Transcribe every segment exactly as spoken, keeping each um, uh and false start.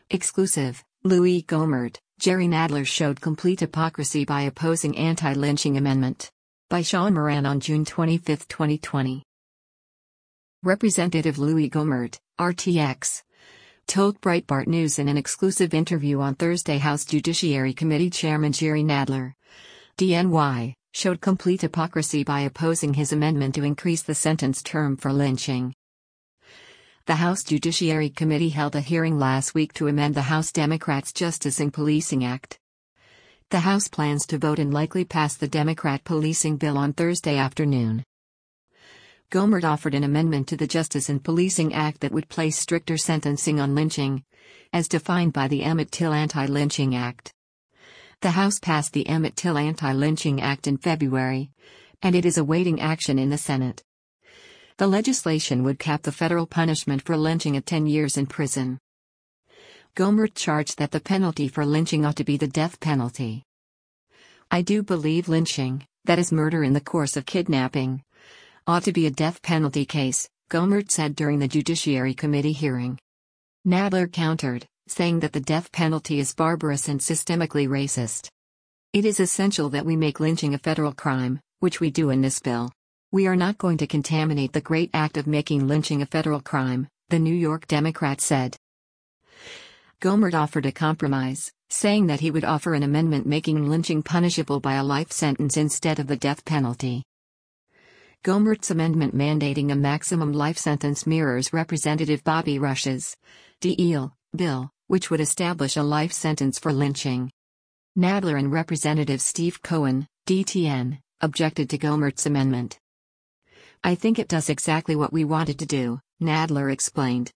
Exclusive, Louis Gohmert, Jerry Nadler showed complete hypocrisy by opposing anti-lynching amendment. By Sean Moran on June twenty-fifth, twenty twenty. Representative Louis Gohmert, R T X, told Breitbart News in an exclusive interview on Thursday House Judiciary Committee Chairman Jerry Nadler, D N Y, showed complete hypocrisy by opposing his amendment to increase the sentence term for lynching. The House Judiciary Committee held a hearing last week to amend the House Democrats' Justice and Policing Act. The House plans to vote and likely pass the Democrat policing bill on Thursday afternoon. Gohmert offered an amendment to the Justice and Policing Act that would place stricter sentencing on lynching, as defined by the Emmett Till Anti-Lynching Act. The House passed the Emmett Till Anti-Lynching Act in February, and it is awaiting action in the Senate. The legislation would cap the federal punishment for lynching at ten years in prison. Gohmert charged that the penalty for lynching ought to be the death penalty. "I do believe lynching, that is murder in the course of kidnapping, ought to be a death penalty case," Gohmert said during the Judiciary Committee hearing. Nadler countered, saying that the death penalty is barbarous and systemically racist. "It is essential that we make lynching a federal crime, which we do in this bill. We are not going to contaminate the great act of making lynching a federal crime," the New York Democrat said. Gohmert offered a compromise, saying that he would offer an amendment making lynching punishable by a life sentence instead of the death penalty. Gohmert's amendment mandating a maximum life sentence mirrors Representative Bobby Rush's D E L bill, which would establish a life sentence for lynching. Nadler and Representative Steve Cohen, D T N, objected to Gohmert's amendment. "I think it does exactly what we wanted to do," Nadler explained.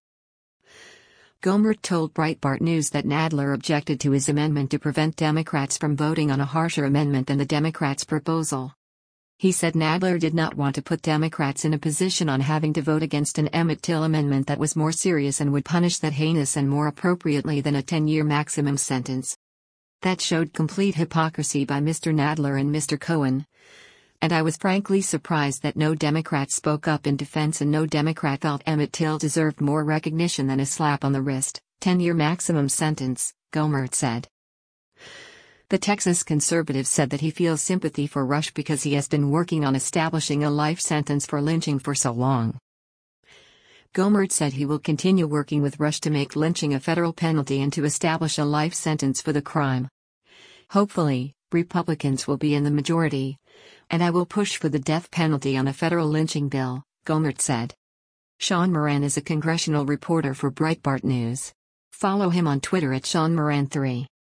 Gohmert told Breitbart News that Nadler objected to his amendment to prevent Democrats from voting on a harsher amendment than the Democrats' proposal. He said Nadler did not want to put Democrats in a position on having to vote against an Emmett Till amendment that was more serious and would punish that heinous and more appropriately than a ten-year maximum sentence. "That showed complete hypocrisy by Mister Nadler and Mister Cohen. And I was frankly surprised that no Democrat spoke up in defense and no Democrat felt Emmett Till deserved more recognition than a slap on the wrist, ten-year maximum sentence," Gohmert said. The Texas conservative said that he feels sympathy for Rush because he has been working on establishing a life sentence for lynching for so long. Gohmert said he will continue working with Rush to make lynching a federal penalty and to establish a life sentence for the crime. "Hopefully, Republicans will be in the majority, and I will push for the death penalty on a federal lynching bill," Gohmert said. Sean Moran is a congressional reporter for Breitbart News. Follow him on Twitter at Sean Moran three.